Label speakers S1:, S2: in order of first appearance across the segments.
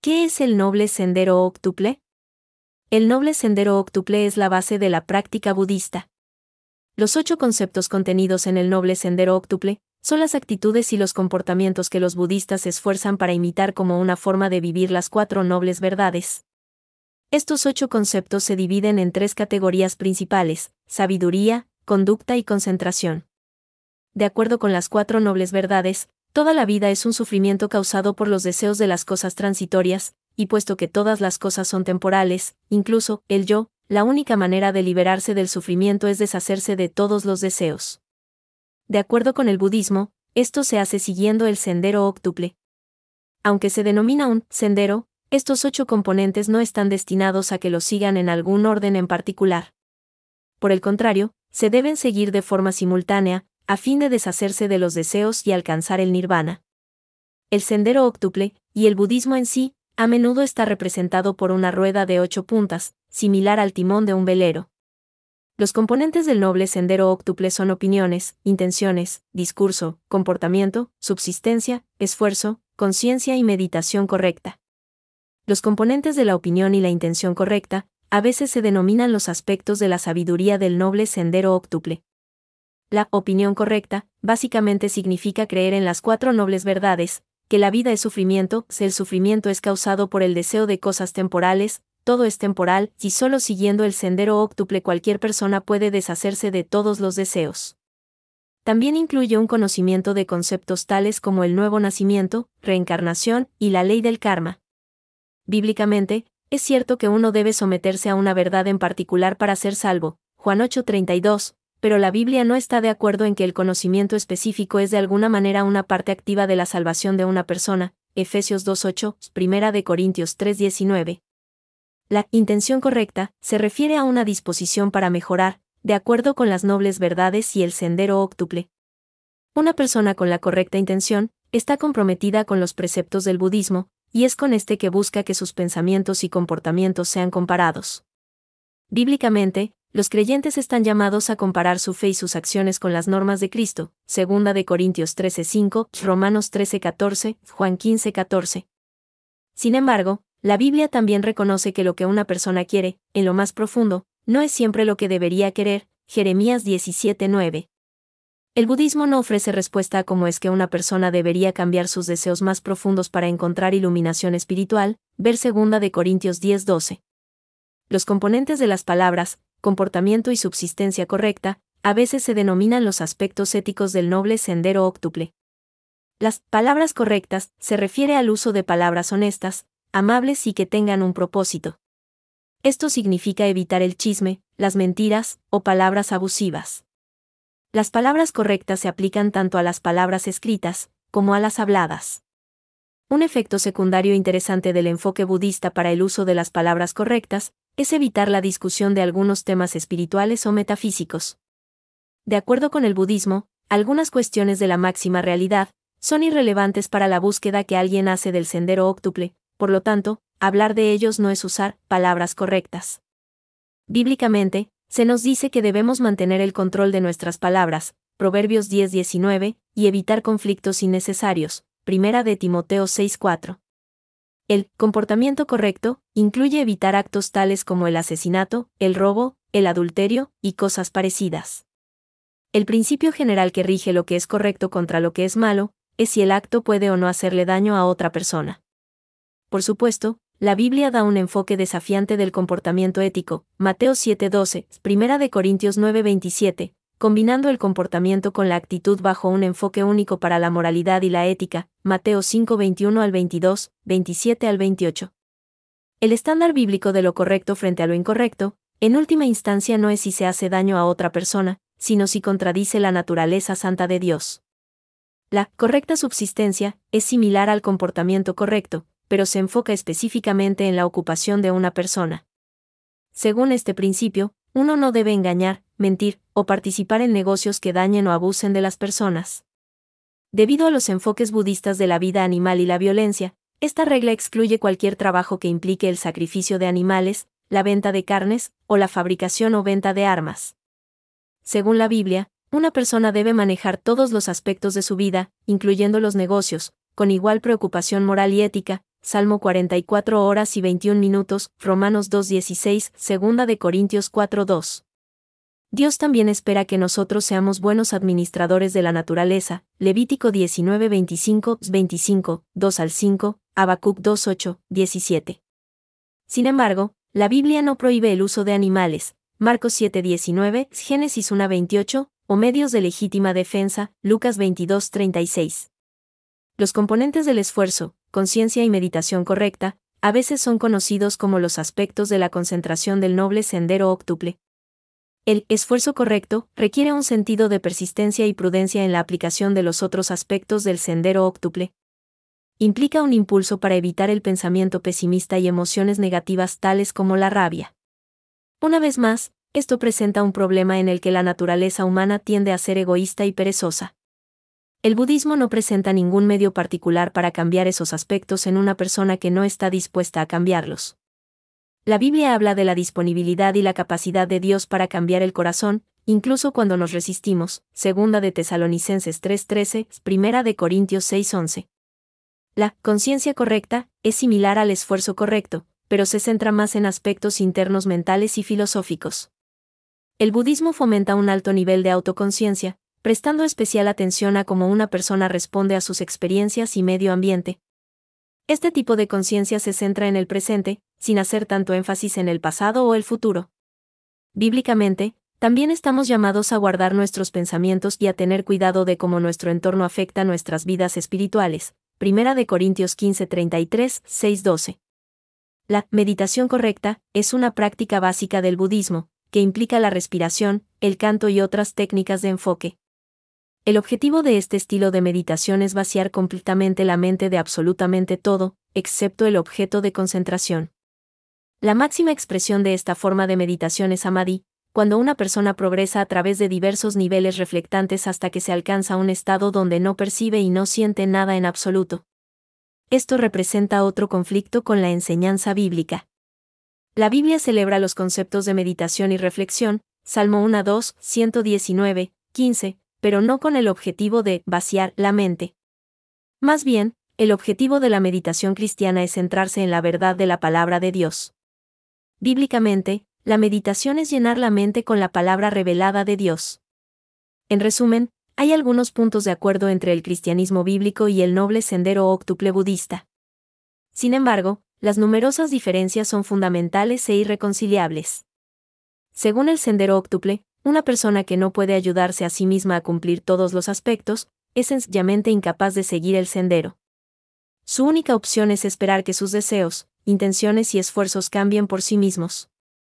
S1: ¿Qué es el noble sendero óctuple? El noble sendero óctuple es la base de la práctica budista. Los 8 conceptos contenidos en el noble sendero óctuple son las actitudes y los comportamientos que los budistas se esfuerzan para imitar como una forma de vivir las 4 nobles verdades. Estos 8 conceptos se dividen en 3 categorías principales: sabiduría, conducta y concentración. De acuerdo con las 4 nobles verdades, toda la vida es un sufrimiento causado por los deseos de las cosas transitorias, y puesto que todas las cosas son temporales, incluso el yo, la única manera de liberarse del sufrimiento es deshacerse de todos los deseos. De acuerdo con el budismo, esto se hace siguiendo el sendero óctuple. Aunque se denomina un sendero, estos 8 componentes no están destinados a que los sigan en algún orden en particular. Por el contrario, se deben seguir de forma simultánea, a fin de deshacerse de los deseos y alcanzar el nirvana. El sendero óctuple, y el budismo en sí, a menudo está representado por una rueda de 8 puntas, similar al timón de un velero. Los componentes del noble sendero óctuple son opiniones, intenciones, discurso, comportamiento, subsistencia, esfuerzo, conciencia y meditación correcta. Los componentes de la opinión y la intención correcta a veces se denominan los aspectos de la sabiduría del noble sendero óctuple. La opinión correcta básicamente significa creer en las 4 nobles verdades: que la vida es sufrimiento, el sufrimiento es causado por el deseo de cosas temporales, todo es temporal, y solo siguiendo el sendero óctuple cualquier persona puede deshacerse de todos los deseos. También incluye un conocimiento de conceptos tales como el nuevo nacimiento, reencarnación y la ley del karma. Bíblicamente, es cierto que uno debe someterse a una verdad en particular para ser salvo, Juan 8:32, pero la Biblia no está de acuerdo en que el conocimiento específico es de alguna manera una parte activa de la salvación de una persona, Efesios 2:8, 1 Corintios 3:19. La intención correcta se refiere a una disposición para mejorar, de acuerdo con las nobles verdades y el sendero óctuple. Una persona con la correcta intención está comprometida con los preceptos del budismo, y es con este que busca que sus pensamientos y comportamientos sean comparados. Bíblicamente, los creyentes están llamados a comparar su fe y sus acciones con las normas de Cristo, 2 Corintios 13:5, Romanos 13:14, Juan 15:14. Sin embargo, la Biblia también reconoce que lo que una persona quiere, en lo más profundo, no es siempre lo que debería querer, Jeremías 17:9. El budismo no ofrece respuesta a cómo es que una persona debería cambiar sus deseos más profundos para encontrar iluminación espiritual, ver 2 Corintios 10:12. Los componentes de las palabras, comportamiento y subsistencia correcta, a veces se denominan los aspectos éticos del noble sendero óctuple. Las palabras correctas se refiere al uso de palabras honestas, amables y que tengan un propósito. Esto significa evitar el chisme, las mentiras o palabras abusivas. Las palabras correctas se aplican tanto a las palabras escritas como a las habladas. Un efecto secundario interesante del enfoque budista para el uso de las palabras correctas es evitar la discusión de algunos temas espirituales o metafísicos. De acuerdo con el budismo, algunas cuestiones de la máxima realidad son irrelevantes para la búsqueda que alguien hace del sendero óctuple, por lo tanto, hablar de ellos no es usar palabras correctas. Bíblicamente, se nos dice que debemos mantener el control de nuestras palabras, Proverbios 10:19, y evitar conflictos innecesarios, 1 de Timoteo 6:4. El comportamiento correcto incluye evitar actos tales como el asesinato, el robo, el adulterio y cosas parecidas. El principio general que rige lo que es correcto contra lo que es malo es si el acto puede o no hacerle daño a otra persona. Por supuesto, la Biblia da un enfoque desafiante del comportamiento ético, Mateo 7:12, 1 de Corintios 9:27, combinando el comportamiento con la actitud bajo un enfoque único para la moralidad y la ética, Mateo 5:21 al 22, 27 al 28. El estándar bíblico de lo correcto frente a lo incorrecto, en última instancia no es si se hace daño a otra persona, sino si contradice la naturaleza santa de Dios. La correcta subsistencia es similar al comportamiento correcto, pero se enfoca específicamente en la ocupación de una persona. Según este principio, uno no debe engañar, mentir, o participar en negocios que dañen o abusen de las personas. Debido a los enfoques budistas de la vida animal y la violencia, esta regla excluye cualquier trabajo que implique el sacrificio de animales, la venta de carnes, o la fabricación o venta de armas. Según la Biblia, una persona debe manejar todos los aspectos de su vida, incluyendo los negocios, con igual preocupación moral y ética, Salmo 44 horas y 21 minutos, Romanos 2:16, 2 de Corintios 4:2. Dios también espera que nosotros seamos buenos administradores de la naturaleza, Levítico 19:25, 25, 2-5, Habacuc 2:8, 17. Sin embargo, la Biblia no prohíbe el uso de animales, Marcos 7:19, Génesis 1:28, o medios de legítima defensa, Lucas 22:36. Los componentes del esfuerzo, conciencia y meditación correcta, a veces son conocidos como los aspectos de la concentración del noble sendero óctuple. El esfuerzo correcto requiere un sentido de persistencia y prudencia en la aplicación de los otros aspectos del sendero óctuple. Implica un impulso para evitar el pensamiento pesimista y emociones negativas tales como la rabia. Una vez más, esto presenta un problema en el que la naturaleza humana tiende a ser egoísta y perezosa. El budismo no presenta ningún medio particular para cambiar esos aspectos en una persona que no está dispuesta a cambiarlos. La Biblia habla de la disponibilidad y la capacidad de Dios para cambiar el corazón, incluso cuando nos resistimos, 2 de Tesalonicenses 3:13, 1 de Corintios 6:11. La conciencia correcta es similar al esfuerzo correcto, pero se centra más en aspectos internos mentales y filosóficos. El budismo fomenta un alto nivel de autoconciencia, prestando especial atención a cómo una persona responde a sus experiencias y medio ambiente. Este tipo de conciencia se centra en el presente, sin hacer tanto énfasis en el pasado o el futuro. Bíblicamente, también estamos llamados a guardar nuestros pensamientos y a tener cuidado de cómo nuestro entorno afecta nuestras vidas espirituales. 1 de Corintios 15:33, 6-12. La meditación correcta es una práctica básica del budismo, que implica la respiración, el canto y otras técnicas de enfoque. El objetivo de este estilo de meditación es vaciar completamente la mente de absolutamente todo, excepto el objeto de concentración. La máxima expresión de esta forma de meditación es samadhi, cuando una persona progresa a través de diversos niveles reflectantes hasta que se alcanza un estado donde no percibe y no siente nada en absoluto. Esto representa otro conflicto con la enseñanza bíblica. La Biblia celebra los conceptos de meditación y reflexión, Salmo 1:2, 119, 15, pero no con el objetivo de vaciar la mente. Más bien, el objetivo de la meditación cristiana es centrarse en la verdad de la palabra de Dios. Bíblicamente, la meditación es llenar la mente con la palabra revelada de Dios. En resumen, hay algunos puntos de acuerdo entre el cristianismo bíblico y el noble sendero óctuple budista. Sin embargo, las numerosas diferencias son fundamentales e irreconciliables. Según el sendero óctuple, una persona que no puede ayudarse a sí misma a cumplir todos los aspectos, es sencillamente incapaz de seguir el sendero. Su única opción es esperar que sus deseos, intenciones y esfuerzos cambien por sí mismos.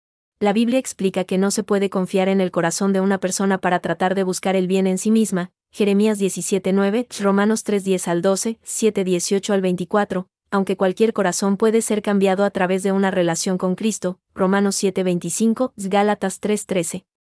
S1: La Biblia explica que no se puede confiar en el corazón de una persona para tratar de buscar el bien en sí misma, Jeremías 17:9, Romanos 3:10-12, 7:18-24, aunque cualquier corazón puede ser cambiado a través de una relación con Cristo, Romanos 7:25, Gálatas 3:13.